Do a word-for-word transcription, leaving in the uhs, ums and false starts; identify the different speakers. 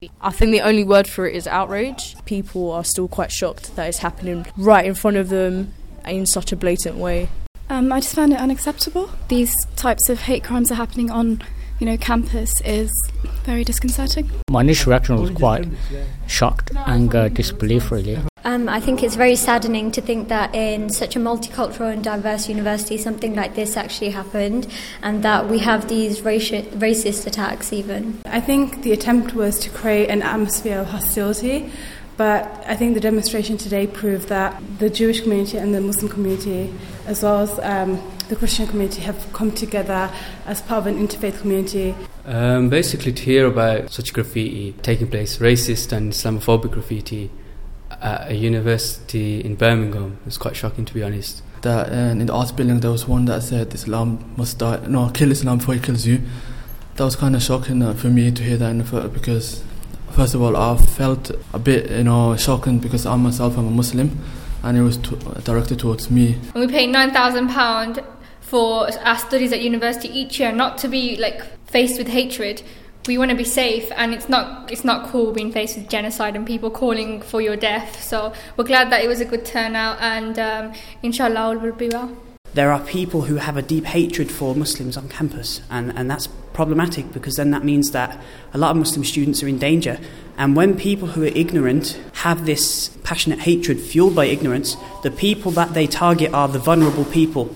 Speaker 1: I think the only word for it is outrage. People are still quite shocked that it's happening right in front of them in such a blatant way.
Speaker 2: Um, I just found it unacceptable. These types of hate crimes are happening on, you know, campus is very disconcerting.
Speaker 3: My initial reaction was quite shocked, anger, disbelief really.
Speaker 4: Um, I think it's very saddening to think that in such a multicultural and diverse university something like this actually happened, and that we have these raci- racist attacks even.
Speaker 5: I think the attempt was to create an atmosphere of hostility, but I think the demonstration today proved that the Jewish community and the Muslim community, as well as um, the Christian community, have come together as part of an interfaith community.
Speaker 6: Um, basically, to hear about such graffiti taking place, racist and Islamophobic graffiti, at a university in Birmingham, was quite shocking, to be honest.
Speaker 7: That uh, in the arts building there was one that said Islam must die, no, kill Islam before he kills you. That was kind of shocking uh, for me to hear that in the photo, because first of all I felt a bit, you know, shocking because I myself am a Muslim and it was t- directed towards me.
Speaker 8: And we pay nine thousand pounds for our studies at university each year, not to be like faced with hatred. We want to be safe, and it's not it's not cool being faced with genocide and people calling for your death. So we're glad that it was a good turnout, and um, inshallah all will be well.
Speaker 9: There are people who have a deep hatred for Muslims on campus, and, and that's problematic, because then that means that a lot of Muslim students are in danger. And when people who are ignorant have this passionate hatred fueled by ignorance, the people that they target are the vulnerable people.